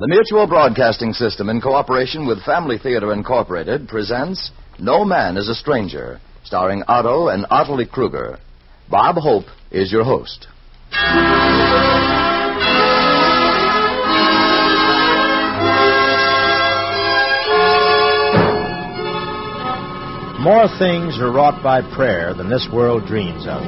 The Mutual Broadcasting System, in cooperation with Family Theater Incorporated, presents No Man is a Stranger, starring Otto and Ottilie Kruger. Bob Hope is your host. More things are wrought by prayer than this world dreams of.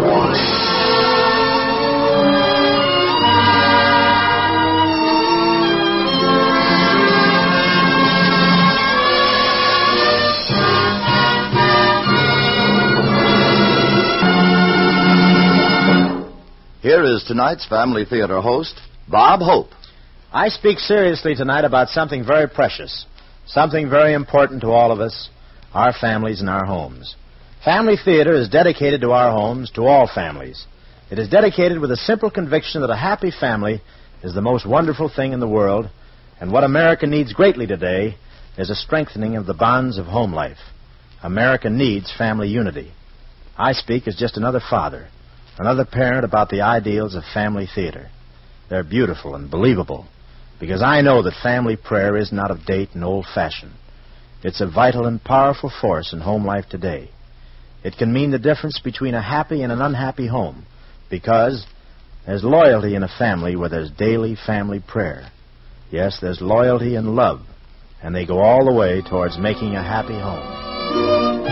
Here is tonight's Family Theater host, Bob Hope. I speak seriously tonight about something very precious, something very important to all of us, our families and our homes. Family Theater is dedicated to our homes, to all families. It is dedicated with a simple conviction that a happy family is the most wonderful thing in the world, and what America needs greatly today is a strengthening of the bonds of home life. America needs family unity. I speak as just another father, another parent about the ideals of Family Theater. They're beautiful and believable, because I know that family prayer isn't out of date and old-fashioned. It's a vital and powerful force in home life today. It can mean the difference between a happy and an unhappy home, because there's loyalty in a family where there's daily family prayer. Yes, there's loyalty and love, and they go all the way towards making a happy home.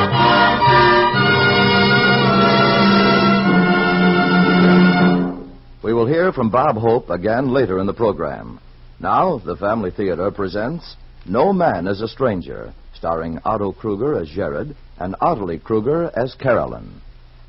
We will hear from Bob Hope again later in the program. Now, the Family Theater presents No Man is a Stranger, starring Otto Kruger as Jared and Ottilie Kruger as Carolyn.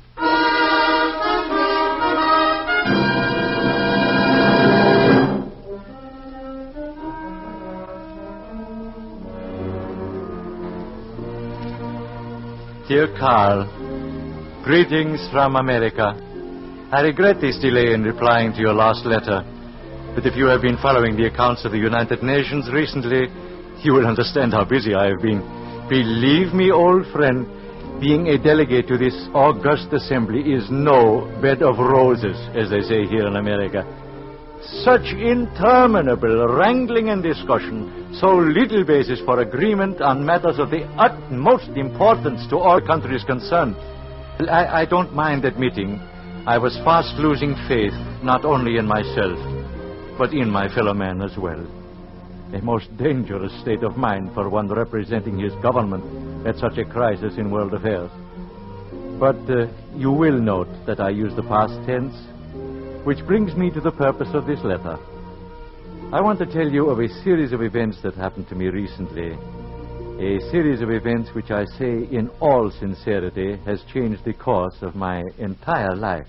Dear Carl, greetings from America. I regret this delay in replying to your last letter, but if you have been following the accounts of the United Nations recently, you will understand how busy I have been. Believe me, old friend, being a delegate to this august assembly is no bed of roses, as they say here in America. Such interminable wrangling and discussion, so little basis for agreement on matters of the utmost importance to all countries concerned. I don't mind admitting I was fast losing faith not only in myself, but in my fellow man as well. A most dangerous state of mind for one representing his government at such a crisis in world affairs. But you will note that I use the past tense, which brings me to the purpose of this letter. I want to tell you of a series of events that happened to me recently. A series of events which I say in all sincerity has changed the course of my entire life.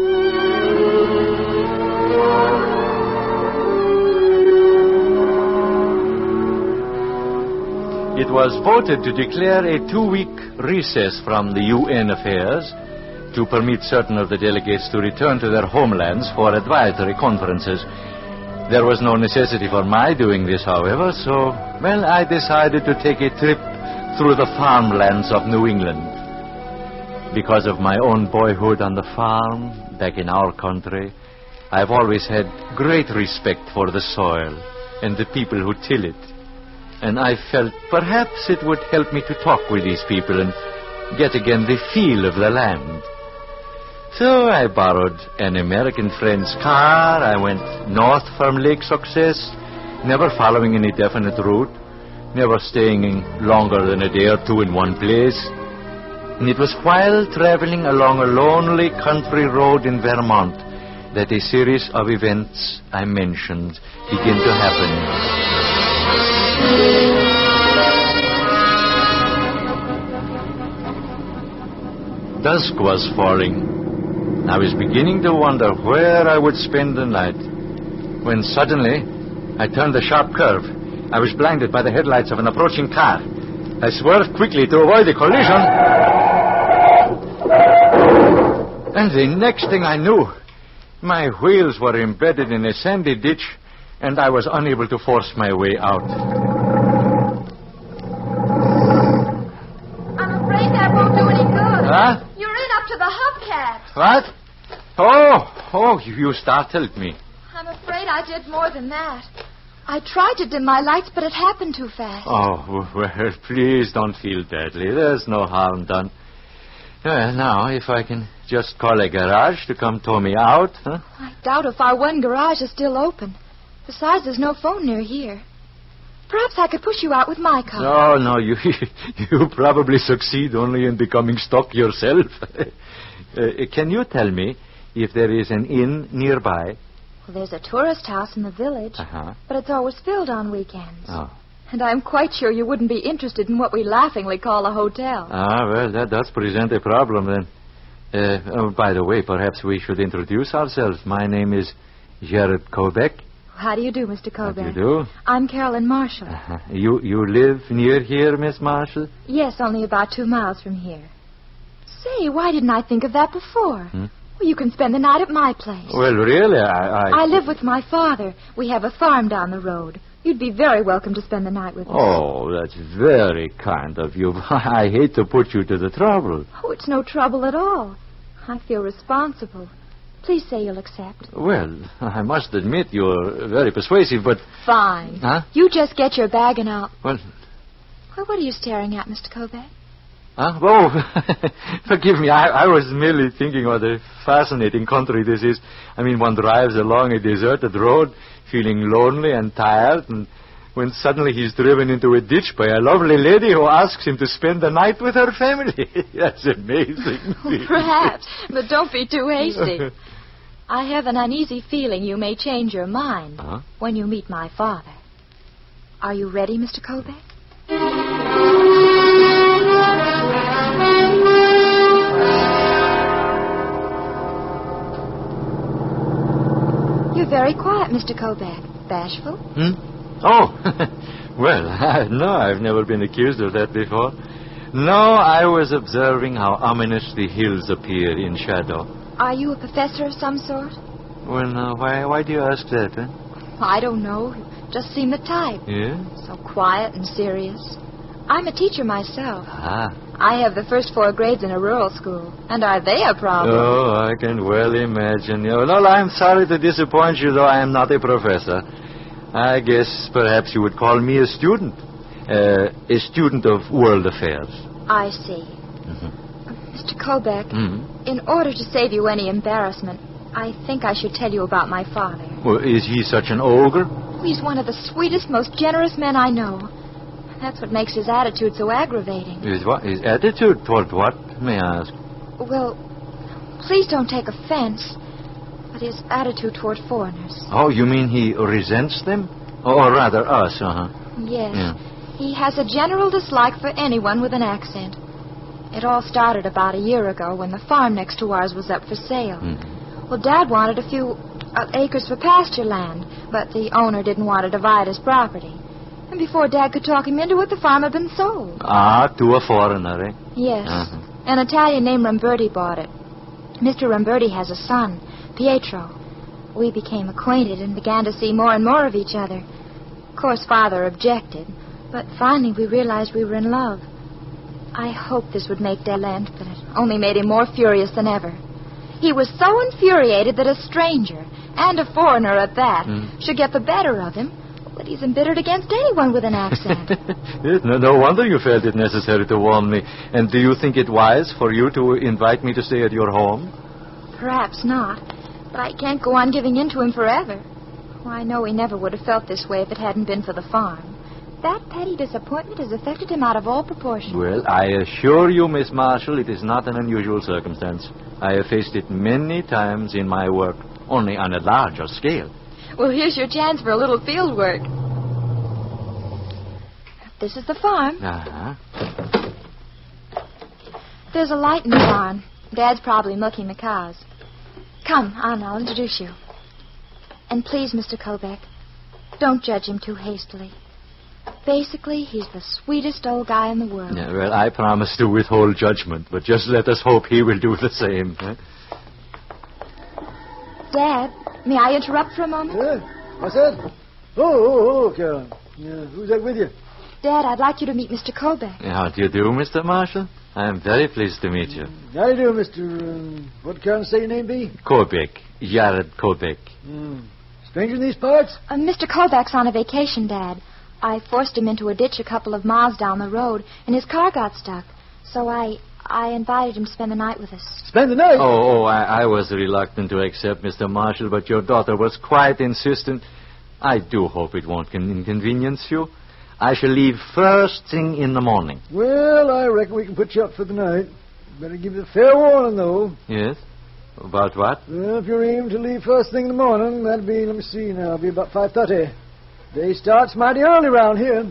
It was voted to declare a 2-week recess from the UN affairs to permit certain of the delegates to return to their homelands for advisory conferences. There was no necessity for my doing this, however, so, I decided to take a trip through the farmlands of New England. Because of my own boyhood on the farm, back in our country, I've always had great respect for the soil and the people who till it. And I felt perhaps it would help me to talk with these people and get again the feel of the land. So I borrowed an American friend's car. I went north from Lake Success, never following any definite route, never staying longer than a day or two in one place. And it was while traveling along a lonely country road in Vermont that a series of events I mentioned began to happen. Dusk was falling. I was beginning to wonder where I would spend the night, when suddenly I turned a sharp curve. I was blinded by the headlights of an approaching car. I swerved quickly to avoid a collision, and the next thing I knew, my wheels were embedded in a sandy ditch, and I was unable to force my way out. I'm afraid that won't do any good. Huh? You ran up to the hubcap. What? Oh, you startled me. I'm afraid I did more than that. I tried to dim my lights, but it happened too fast. Oh, well, please don't feel badly. There's no harm done. Well, now, if I can just call a garage to come tow me out, huh? I doubt if our one garage is still open. Besides, there's no phone near here. Perhaps I could push you out with my car. No, you probably succeed only in becoming stuck yourself. Can you tell me if there is an inn nearby? Well, there's a tourist house in the village, but it's always filled on weekends. Oh. And I'm quite sure you wouldn't be interested in what we laughingly call a hotel. Well, that does present a problem then. By the way, perhaps we should introduce ourselves. My name is Jared Kobek. How do you do, Mr. Kobek? How do you do? I'm Carolyn Marshall. You live near here, Miss Marshall? Yes, only about 2 miles from here. Say, why didn't I think of that before? Well, you can spend the night at my place. Well, really, I live with my father. We have a farm down the road. You'd be very welcome to spend the night with us. Oh, that's very kind of you. I hate to put you to the trouble. Oh, it's no trouble at all. I feel responsible. Please say you'll accept. Well, I must admit you're very persuasive, but... Fine. Huh? You just get your bag and I'll... Well, what are you staring at, Mr. Kobek? Huh? Oh, forgive me. I was merely thinking what a fascinating country this is. I mean, one drives along a deserted road, feeling lonely and tired, and when suddenly he's driven into a ditch by a lovely lady who asks him to spend the night with her family. That's amazing. Perhaps, but don't be too hasty. I have an uneasy feeling you may change your mind when you meet my father. Are you ready, Mr. Kobek? You're very quiet, Mr. Kobek. Bashful? Oh, well, no, I've never been accused of that before. No, I was observing how ominous the hills appear in shadow. Are you a professor of some sort? Well, now, why do you ask that, huh? I don't know. You just seem the type. Yeah? So quiet and serious. I'm a teacher myself. Ah. I have the first 4 grades in a rural school. And are they a problem? Oh, I can well imagine. Oh, no, I'm sorry to disappoint you, though I am not a professor. I guess perhaps you would call me a student. A student of world affairs. I see. Mr. Kobek, in order to save you any embarrassment, I think I should tell you about my father. Well, is he such an ogre? He's one of the sweetest, most generous men I know. That's what makes his attitude so aggravating. His what? His attitude toward what, may I ask? Well, please don't take offense, but his attitude toward foreigners. Oh, you mean he resents them? Or rather, us, Yes. Yeah. He has a general dislike for anyone with an accent. It all started about a year ago when the farm next to ours was up for sale. Well, Dad wanted a few acres for pasture land, but the owner didn't want to divide his property. And before Dad could talk him into it, the farm had been sold. Ah, to a foreigner, eh? Yes. An Italian named Ramberti bought it. Mr. Ramberti has a son, Pietro. We became acquainted and began to see more and more of each other. Of course, Father objected, but finally we realized we were in love. I hoped this would make Dad relent, but it only made him more furious than ever. He was so infuriated that a stranger, and a foreigner at that, should get the better of him, that he's embittered against anyone with an accent. No wonder you felt it necessary to warn me. And do you think it wise for you to invite me to stay at your home? Perhaps not, but I can't go on giving in to him forever. Oh, I know he never would have felt this way if it hadn't been for the farm. That petty disappointment has affected him out of all proportion. Well, I assure you, Miss Marshall, it is not an unusual circumstance. I have faced it many times in my work, only on a larger scale. Well, here's your chance for a little field work. This is the farm. There's a light in the barn. Dad's probably milking the cows. Come, I'll introduce you. And please, Mr. Kobek, don't judge him too hastily. Basically, he's the sweetest old guy in the world. Yeah, well, I promise to withhold judgment, but just let us hope he will do the same. Huh? Dad, may I interrupt for a moment? Yeah? What's that? Oh, Carol. Yeah, who's that with you? Dad, I'd like you to meet Mr. Kobek. How do you do, Mr. Marshall? I am very pleased to meet you. How do you do, Mr. What can I say your name be? Kobek. Jared Kobek. Stranger in these parts? Mr. Kobach's on a vacation, Dad. I forced him into a ditch a couple of miles down the road, and his car got stuck. So I invited him to spend the night with us. Spend the night? I was reluctant to accept, Mr. Marshall, but your daughter was quite insistent. I do hope it won't inconvenience you. I shall leave first thing in the morning. Well, I reckon we can put you up for the night. Better give you a fair warning, though. Yes? About what? Well, if you're aiming to leave first thing in the morning, that'll be, let me see now, it'll be about 5:30. Day starts mighty early round here.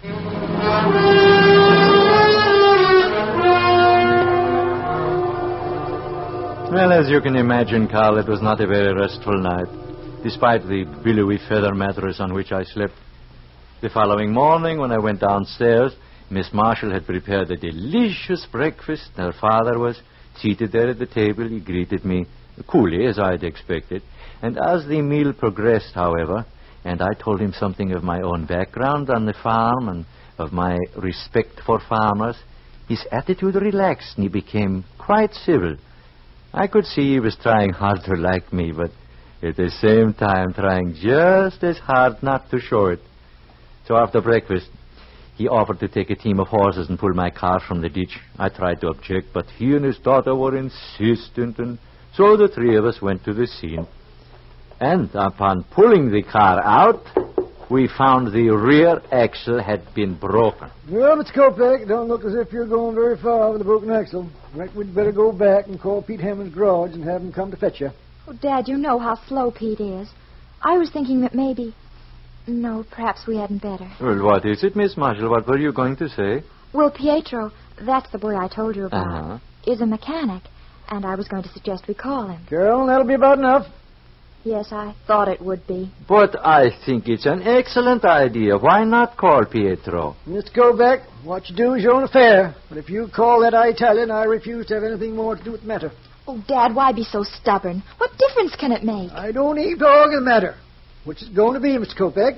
Well, as you can imagine, Carl, it was not a very restful night, despite the billowy feather mattress on which I slept. The following morning, when I went downstairs, Miss Marshall had prepared a delicious breakfast. Her father was seated there at the table. He greeted me coolly, as I'd expected. And as the meal progressed, however, and I told him something of my own background on the farm and of my respect for farmers, his attitude relaxed and he became quite civil. I could see he was trying hard to like me, but at the same time trying just as hard not to show it. So after breakfast, he offered to take a team of horses and pull my car from the ditch. I tried to object, but he and his daughter were insistent, and so the three of us went to the scene. And upon pulling the car out, we found the rear axle had been broken. Well, Mr. Kopech, it don't look as if you're going very far with a broken axle. Reckon we'd better go back and call Pete Hammond's garage and have him come to fetch you. Oh, Dad, you know how slow Pete is. I was thinking that maybe... No, perhaps we hadn't better. Well, what is it, Miss Marshall? What were you going to say? Well, Pietro, that's the boy I told you about, is a mechanic, and I was going to suggest we call him. Carol, that'll be about enough. Yes, I thought it would be. But I think it's an excellent idea. Why not call Pietro? Mr. Kopech, what you do is your own affair. But if you call that Italian, I refuse to have anything more to do with the matter. Oh, Dad, why be so stubborn? What difference can it make? I don't need to argue the matter. Which is going to be, Mr. Kopech?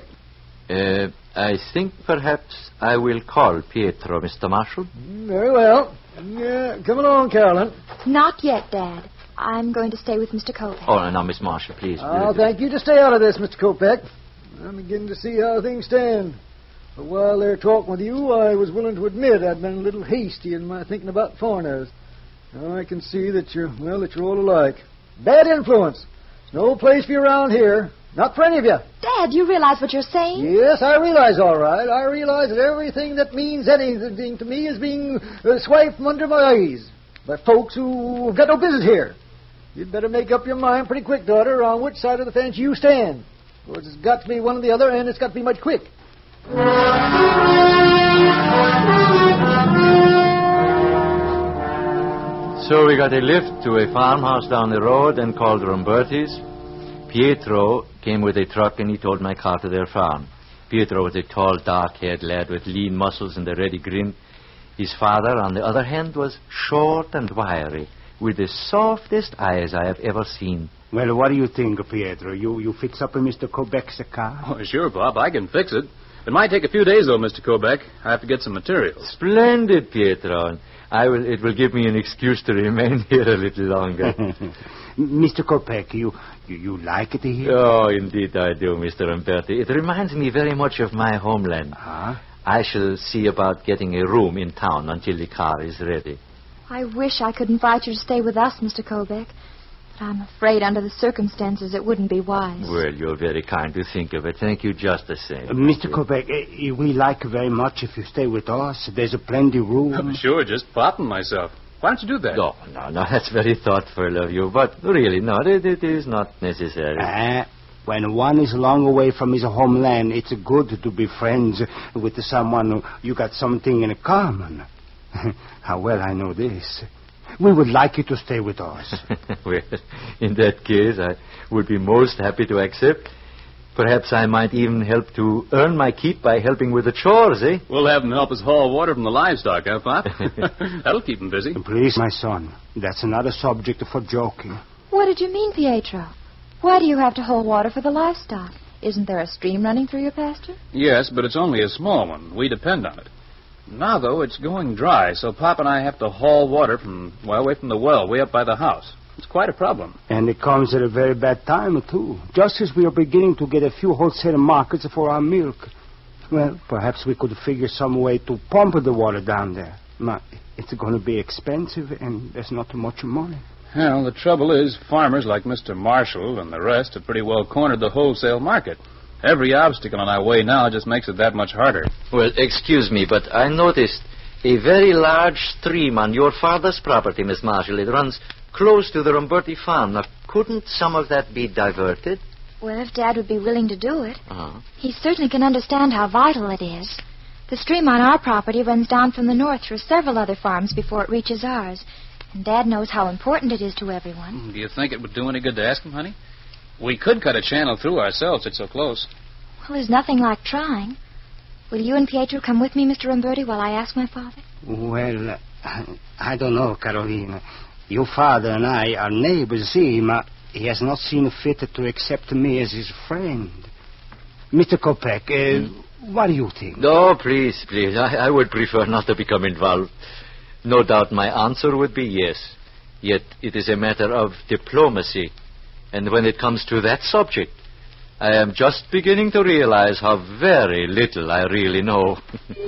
I think perhaps I will call Pietro, Mr. Marshall. Very well. Come along, Carolyn. Not yet, Dad. I'm going to stay with Mr. Kopech. Oh, no, Miss Marshall, please. I'll thank you to stay out of this, Mr. Kopech. I'm beginning to see how things stand. But while they're talking with you, I was willing to admit I'd been a little hasty in my thinking about foreigners. Now I can see that you're all alike. Bad influence. There's no place for you around here. Not for any of you. Dad, you realize what you're saying? Yes, I realize, all right. I realize that everything that means anything to me is being swiped from under my eyes by folks who've got no business here. You'd better make up your mind pretty quick, daughter, on which side of the fence you stand. Because it's got to be one or the other, and it's got to be much quick. So we got a lift to a farmhouse down the road and called Ramberti's. Pietro came with a truck and he towed my car to their farm. Pietro was a tall, dark-haired lad with lean muscles and a ready grin. His father, on the other hand, was short and wiry, with the softest eyes I have ever seen. Well, what do you think, Pietro? You fix up Mr. Kopech's car? Oh, sure, Bob. I can fix it. It might take a few days, though, Mr. Kopech. I have to get some materials. Splendid, Pietro. It will give me an excuse to remain here a little longer. Mr. Kopech, you like it here? Oh, indeed I do, Mr. Ramberti. It reminds me very much of my homeland. Huh? I shall see about getting a room in town until the car is ready. I wish I could invite you to stay with us, Mr. Kopech. But I'm afraid under the circumstances it wouldn't be wise. Well, you're very kind to think of it. Thank you just the same. Mr. Kopech, we like very much if you stay with us. There's a plenty room. I'm sure, just popping myself. Why don't you do that? No, that's very thoughtful of you. But really, no, it is not necessary. When one is a long way from his homeland, it's good to be friends with someone who you got something in common. How well I know this. We would like you to stay with us. Well, in that case, I would be most happy to accept. Perhaps I might even help to earn my keep by helping with the chores, eh? We'll have him help us haul water from the livestock, huh, Pop? That'll keep him busy. Please, my son, that's another subject for joking. What did you mean, Pietro? Why do you have to haul water for the livestock? Isn't there a stream running through your pasture? Yes, but it's only a small one. We depend on it. Now, though, it's going dry, so Pop and I have to haul water away from the well, way up by the house. It's quite a problem. And it comes at a very bad time, too. Just as we are beginning to get a few wholesale markets for our milk. Well, perhaps we could figure some way to pump the water down there. But it's going to be expensive, and there's not much money. Well, the trouble is, farmers like Mr. Marshall and the rest have pretty well cornered the wholesale market. Every obstacle on our way now just makes it that much harder. Well, excuse me, but I noticed a very large stream on your father's property, Miss Marshall. It runs close to the Ramberti farm. Now, couldn't some of that be diverted? Well, if Dad would be willing to do it. Uh-huh. He certainly can understand how vital it is. The stream on our property runs down from the north through several other farms before it reaches ours. And Dad knows how important it is to everyone. Do you think it would do any good to ask him, honey? We could cut a channel through ourselves. It's so close. Well, there's nothing like trying. Will you and Pietro come with me, Mr. Ramberti, while I ask my father? Well, I don't know, Carolina. Your father and I are neighbors, see, but he has not seen fit to accept me as his friend. Mr. Kopek, what do you think? No, please. I would prefer not to become involved. No doubt my answer would be yes. Yet it is a matter of diplomacy. And when it comes to that subject, I am just beginning to realize how very little I really know.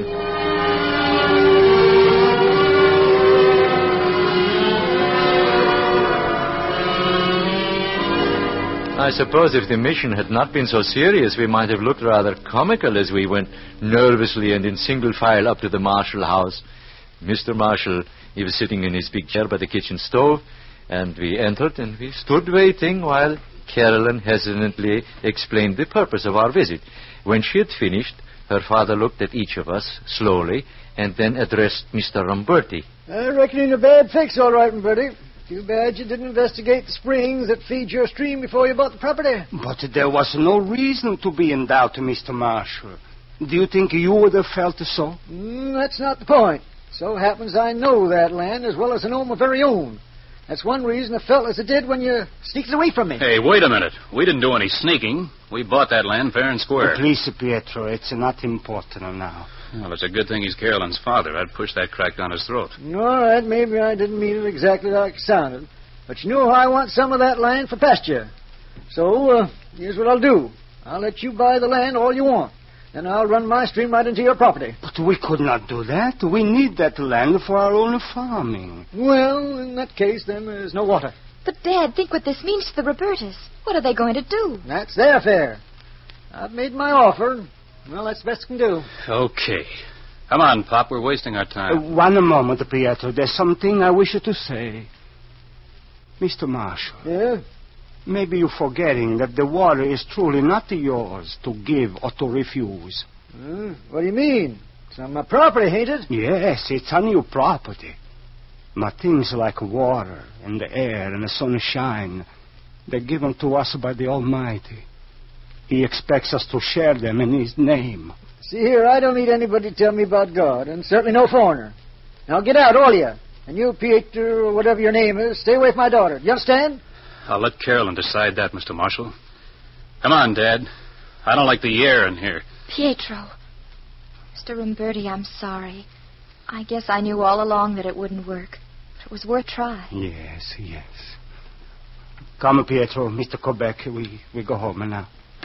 I suppose if the mission had not been so serious, we might have looked rather comical as we went nervously and in single file up to the Marshall house. Mr. Marshall, he was sitting in his big chair by the kitchen stove, and we entered and we stood waiting while Carolyn hesitantly explained the purpose of our visit. When she had finished, her father looked at each of us slowly and then addressed Mr. Ramberti. I reckon you're in a bad fix, all right, Ramberti. Too bad you didn't investigate the springs that feed your stream before you bought the property. But there was no reason to be in doubt, Mr. Marshall. Do you think you would have felt so? That's not the point. So happens I know that land as well as I know my very own. That's one reason I felt as I did when you sneaked away from me. Hey, wait a minute. We didn't do any sneaking. We bought that land fair and square. Please, Pietro, it's not important now. Well, it's a good thing he's Carolyn's father. I'd push that crack down his throat. All right, maybe I didn't mean it exactly like it sounded. But you know I want some of that land for pasture. So, here's what I'll do. I'll let you buy the land all you want. Then I'll run my stream right into your property. But we could not do that. We need that land for our own farming. Well, in that case, then there's no water. But, Dad, think what this means to the Robertas. What are they going to do? That's their affair. I've made my offer. Well, that's the best I can do. Okay. Come on, Pop. We're wasting our time. One moment, Pietro. There's something I wish to say. Mr. Marshall. Yeah? Maybe you're forgetting that the water is truly not yours to give or to refuse. What do you mean? It's on my property, ain't it? Yes, it's on your property. But things like water and the air and the sunshine, they're given to us by the Almighty. He expects us to share them in His name. See here, I don't need anybody to tell me about God, and certainly no foreigner. Now get out, all of you. And you, Pietro, or whatever your name is, stay away from my daughter. You understand? I'll let Carolyn decide that, Mr. Marshall. Come on, Dad. I don't like the air in here. Pietro. Mr. Ramberti, I'm sorry. I guess I knew all along that it wouldn't work. But it was worth trying. Yes. Come, Pietro, Mr. Kopek, we go home now.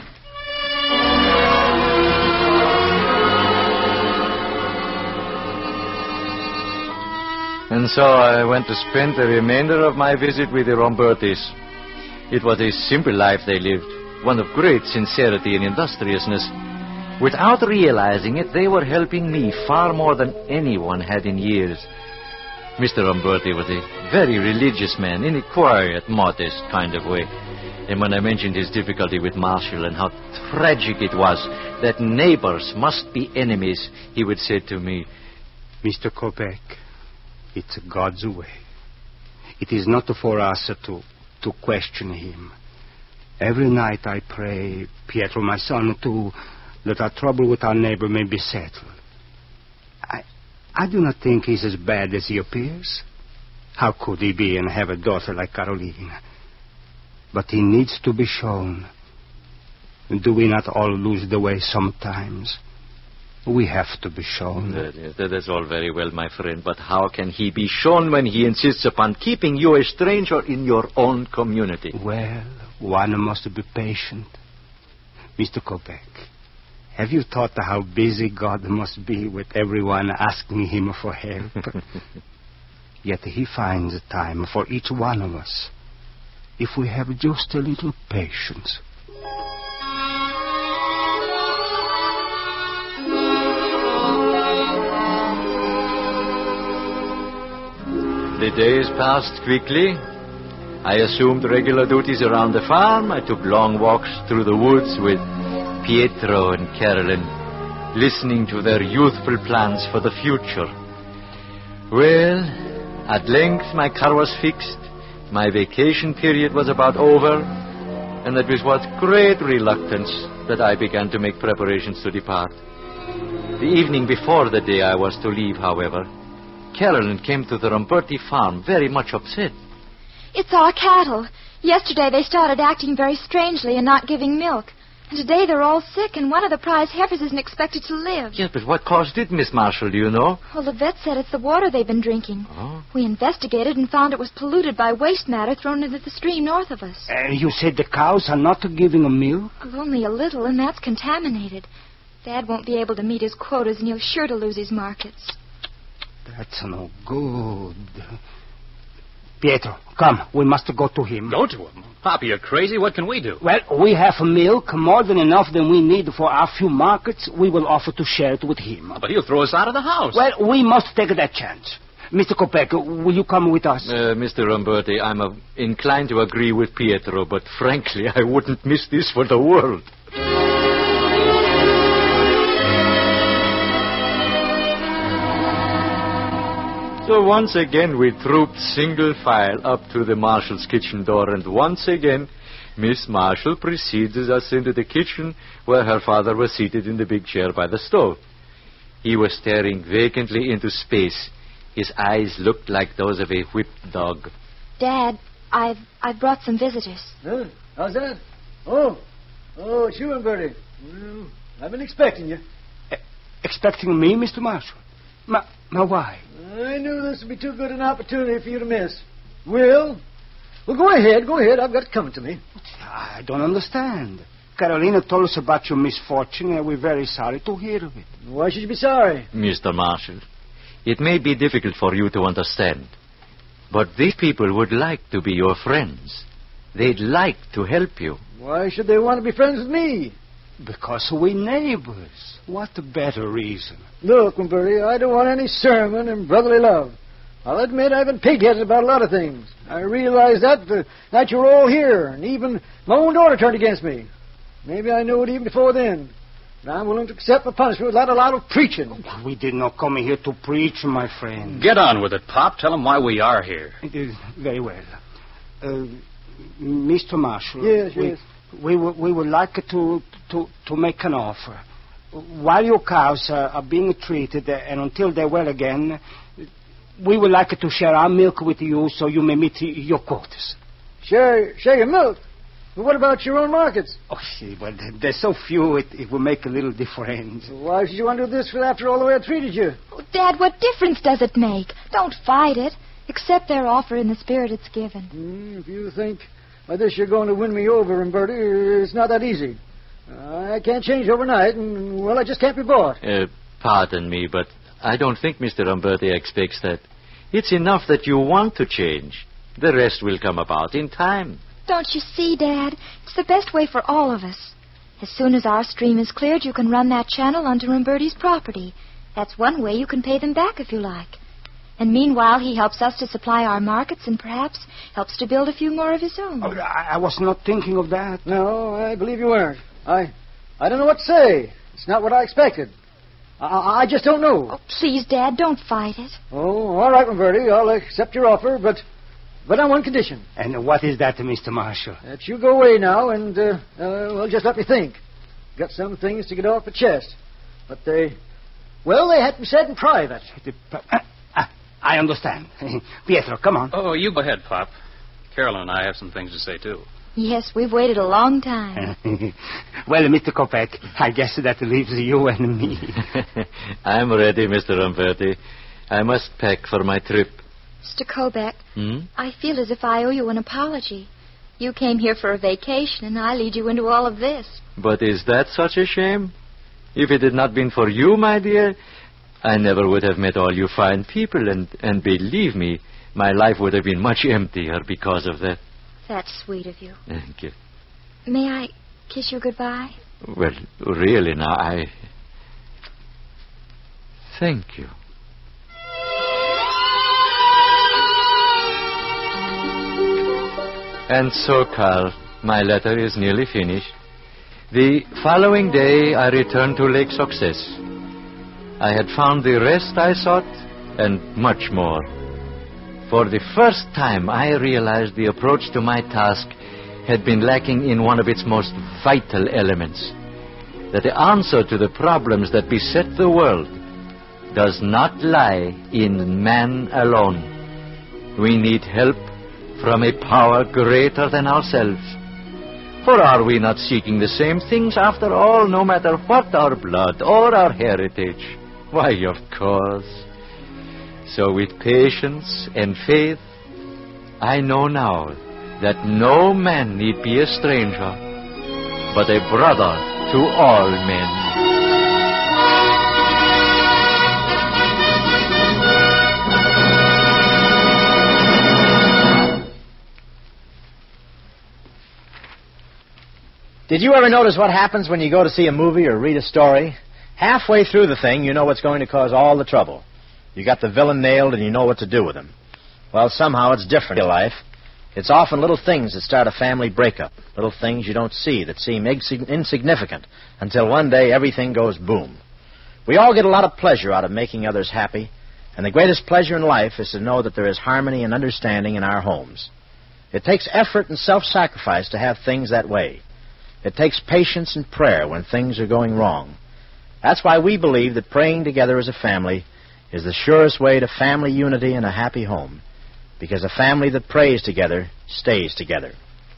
And so I went to spend the remainder of my visit with the Rambertis. It was a simple life they lived, one of great sincerity and industriousness. Without realizing it, they were helping me far more than anyone had in years. Mr. Ramberti was a very religious man, in a quiet, modest kind of way. And when I mentioned his difficulty with Marshall and how tragic it was that neighbors must be enemies, he would say to me, Mr. Kopek, it's God's way. It is not for us to question Him. Every night I pray, Pietro, my son, too, that our trouble with our neighbor may be settled. I do not think he's as bad as he appears. How could he be and have a daughter like Carolina? But he needs to be shown. Do we not all lose the way sometimes? We have to be shown. That is all very well, my friend, but how can he be shown when he insists upon keeping you a stranger in your own community? Well, one must be patient. Mr. Kopek, have you thought how busy God must be with everyone asking him for help? Yet he finds time for each one of us, if we have just a little patience. The days passed quickly. I assumed regular duties around the farm. I took long walks through the woods with Pietro and Carolyn, listening to their youthful plans for the future. Well, at length my car was fixed. My vacation period was about over, and it was with great reluctance that I began to make preparations to depart. The evening before the day I was to leave, however, Carolyn came to the Ramberti farm very much upset. It's our cattle. Yesterday they started acting very strangely and not giving milk. And today they're all sick, and one of the prize heifers isn't expected to live. Yes, but what caused it, Miss Marshall, do you know? Well, the vet said it's the water they've been drinking. Oh. We investigated and found it was polluted by waste matter thrown into the stream north of us. You said the cows are not giving them milk? Well, only a little, and that's contaminated. Dad won't be able to meet his quotas, and he'll sure to lose his markets. That's no good. Pietro, come. We must go to him. Go to him? Papa, you're crazy. What can we do? Well, we have milk, more than enough than we need for our few markets. We will offer to share it with him. But he'll throw us out of the house. Well, we must take that chance. Mr. Kopek, will you come with us? Mr. Ramberti, I'm inclined to agree with Pietro, but frankly, I wouldn't miss this for the world. So once again we trooped single file up to the Marshal's kitchen door, and once again Miss Marshall preceded us into the kitchen where her father was seated in the big chair by the stove. He was staring vacantly into space. His eyes looked like those of a whipped dog. Dad, I've brought some visitors. Huh? How's that? Oh, sure, Bertie. Well, I've been expecting you. Expecting me, Mr. Marshall? My why? I knew this would be too good an opportunity for you to miss. Well, go ahead. I've got it coming to me. I don't understand. Carolina told us about your misfortune, and we're very sorry to hear of it. Why should you be sorry? Mr. Marshall, it may be difficult for you to understand, but these people would like to be your friends. They'd like to help you. Why should they want to be friends with me? Because we're neighbors. What a better reason. Look, Bertie, I don't want any sermon and brotherly love. I'll admit I've been pig-headed about a lot of things. I realize that the night you were all here, and even my own daughter turned against me. Maybe I knew it even before then. And I'm willing to accept my punishment without a lot of preaching. We did not come here to preach, my friend. Get on with it, Pop. Tell them why we are here. Very well. Mr. Marshall. Yes. We would like to make an offer. While your cows are being treated, and until they're well again, we would like to share our milk with you so you may meet your quotas. Share your milk? But what about your own markets? Oh, well, there's so few, it will make a little difference. Why should you want to do this after all the way I treated you? Oh, Dad, what difference does it make? Don't fight it. Accept their offer in the spirit it's given. If you think by this you're going to win me over, Bertie, it's not that easy. I can't change overnight, and, well, I just can't be bought. Pardon me, but I don't think Mr. Ramberti expects that. It's enough that you want to change. The rest will come about in time. Don't you see, Dad? It's the best way for all of us. As soon as our stream is cleared, you can run that channel onto Ramberti's property. That's one way you can pay them back if you like. And meanwhile, he helps us to supply our markets and perhaps helps to build a few more of his own. Oh, I was not thinking of that. No, I believe you weren't. I don't know what to say. It's not what I expected. I just don't know. Oh, please, Dad, don't fight it. Oh, all right, Bertie. I'll accept your offer, but on one condition. And what is that, Mr. Marshall? That you go away now and, just let me think. Got some things to get off the chest. But they had to be said in private. I understand. Pietro, come on. Oh, you go ahead, Pop. Carolyn and I have some things to say, too. Yes, we've waited a long time. Well, Mr. Kopek, I guess that leaves you and me. I'm ready, Mr. Ramberti. I must pack for my trip. Mr. Kobeck, I feel as if I owe you an apology. You came here for a vacation, and I lead you into all of this. But is that such a shame? If it had not been for you, my dear, I never would have met all you fine people, and believe me, my life would have been much emptier because of that. That's sweet of you. Thank you. May I kiss you goodbye? Well, really now, Thank you. And so, Carl, my letter is nearly finished. The following day, I returned to Lake Success. I had found the rest I sought, and much more. For the first time, I realized the approach to my task had been lacking in one of its most vital elements. That the answer to the problems that beset the world does not lie in man alone. We need help from a power greater than ourselves. For are we not seeking the same things after all, no matter what our blood or our heritage? Why, of course. So with patience and faith, I know now that no man need be a stranger, but a brother to all men. Did you ever notice what happens when you go to see a movie or read a story? Halfway through the thing, you know what's going to cause all the trouble. You got the villain nailed and you know what to do with him. Well, somehow it's different in life. It's often little things that start a family breakup, little things you don't see that seem insignificant until one day everything goes boom. We all get a lot of pleasure out of making others happy, and the greatest pleasure in life is to know that there is harmony and understanding in our homes. It takes effort and self-sacrifice to have things that way. It takes patience and prayer when things are going wrong. That's why we believe that praying together as a family is the surest way to family unity and a happy home, because a family that prays together stays together.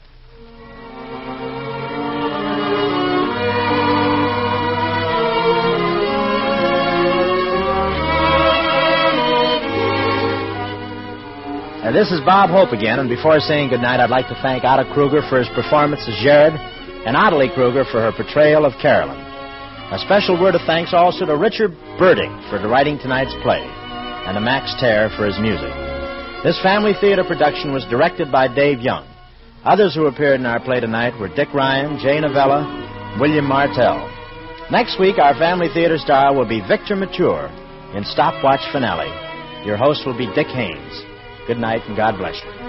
This is Bob Hope again, and before saying goodnight, I'd like to thank Otto Kruger for his performance as Jared and Ottilie Kruger for her portrayal of Carolyn. A special word of thanks also to Richard Burdick for writing tonight's play, and to Max Terr for his music. This family theater production was directed by Dave Young. Others who appeared in our play tonight were Dick Ryan, Jay Novella, and William Martell. Next week, our family theater star will be Victor Mature in Stopwatch Finale. Your host will be Dick Haynes. Good night, and God bless you.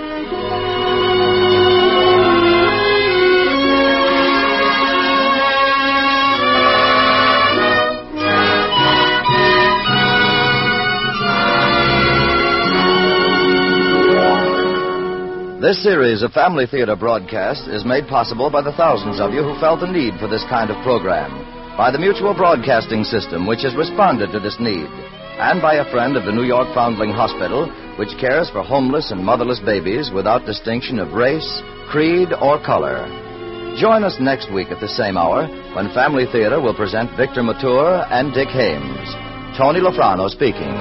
This series of family theater broadcasts is made possible by the thousands of you who felt the need for this kind of program, by the Mutual Broadcasting System, which has responded to this need, and by a friend of the New York Foundling Hospital, which cares for homeless and motherless babies without distinction of race, creed, or color. Join us next week at the same hour when Family Theater will present Victor Mature and Dick Haymes. Tony Lofrano speaking.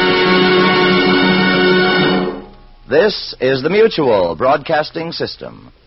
This is the Mutual Broadcasting System.